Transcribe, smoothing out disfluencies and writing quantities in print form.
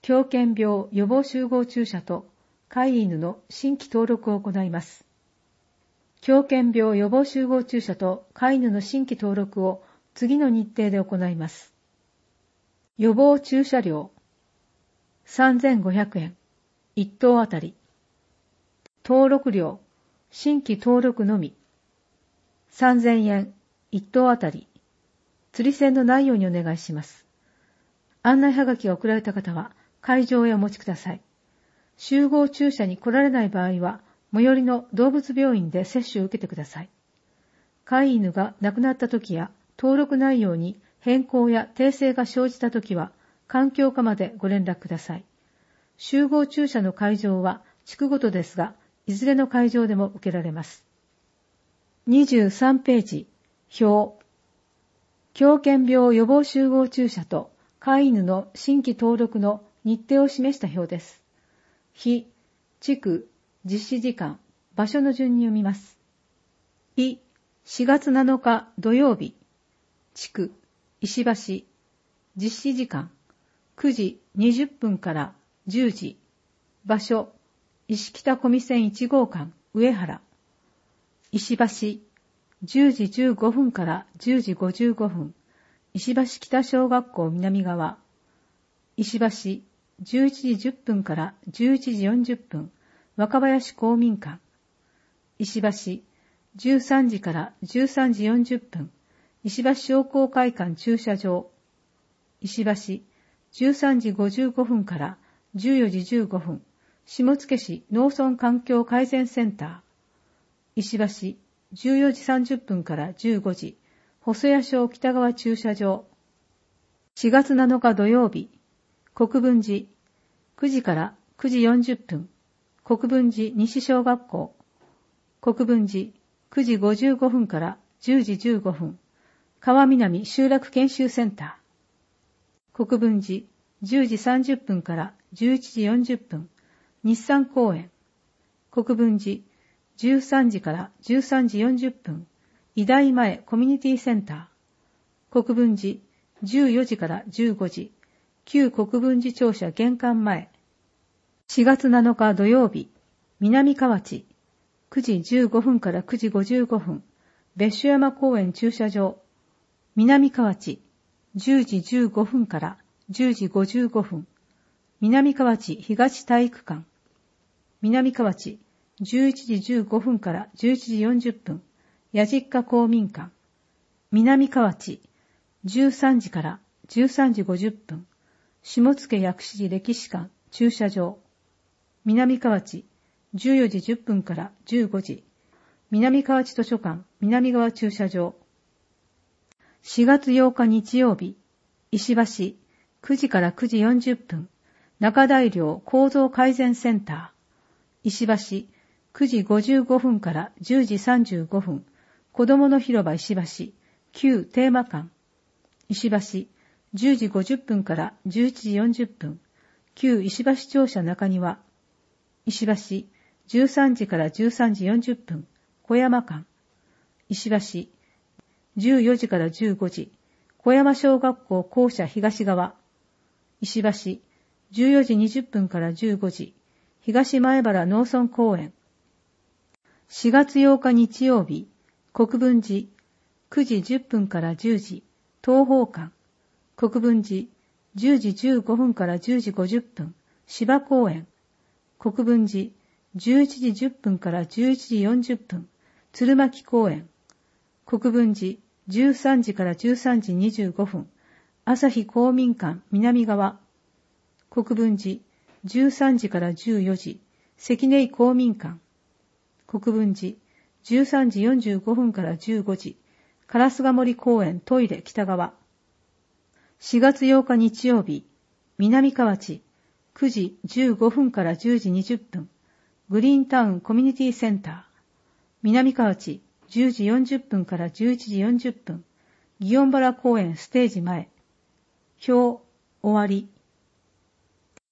狂犬病予防集合注射と飼い犬の新規登録を行います。狂犬病予防集合注射と飼い犬の新規登録を次の日程で行います。予防注射料3500円、1頭あたり。登録料、新規登録のみ3000円、1頭あたり。釣り銭のないようにお願いします。案内はがきが送られた方は会場へお持ちください。集合注射に来られない場合は、最寄りの動物病院で接種を受けてください。飼い犬が亡くなった時や登録内容に変更や訂正が生じた時は、環境課までご連絡ください。集合注射の会場は地区ごとですが、いずれの会場でも受けられます。23ページ、表。狂犬病予防集合注射と飼い犬の新規登録の日程を示した表です。日、地区、実施時間、場所の順に読みます。日、4月7日土曜日。地区、石橋。実施時間、9時20分から10時。場所、石北小見線1号館、上原。石橋、10時15分から10時55分。石橋北小学校南側。石橋、11時10分から11時40分。若林公民館。石橋、13時から13時40分。石橋商工会館駐車場。石橋、13時55分から14時15分。下野市農村環境改善センター。石橋、14時30分から15時。細谷小北川駐車場。4月7日土曜日。国分寺、9時から9時40分。国分寺西小学校。国分寺、9時55分から10時15分。川南集落研修センター。国分寺、10時30分から11時40分。日産公園。国分寺、13時から13時40分。医大前コミュニティセンター。国分寺、14時から15時。旧国分寺庁舎玄関前。4月7日土曜日。南河内。9時15分から9時55分。別所山公園駐車場。南河内。10時15分から10時55分。南河内東体育館。南河内。11時15分から11時40分。矢実公民館。南河内。13時から13時50分。下野薬師寺歴史館駐車場。南河内。14時10分から15時。南河内図書館南側駐車場。4月8日日曜日。石橋。9時から9時40分。中大寮構造改善センター。石橋。9時55分から10時35分。子どもの広場石橋。旧テーマ館。石橋。10時50分から11時40分。旧石橋庁舎中庭。石橋。13時から13時40分。小山館。石橋。14時から15時。小山小学校校舎東側。石橋。14時20分から15時。東前原農村公園。4月8日日曜日。国分寺。9時10分から10時。東宝館。国分寺。10時15分から10時50分。芝公園。国分寺。11時10分から11時40分。鶴巻公園。国分寺。13時から13時25分。朝日公民館南側。国分寺。13時から14時。関根公民館。国分寺。13時45分から15時。烏賀森公園トイレ北側。4月8日日曜日。南河内。9時15分から10時20分。グリーンタウンコミュニティセンター。南河内。10時40分から11時40分。祇園原公園ステージ前。表、終わり。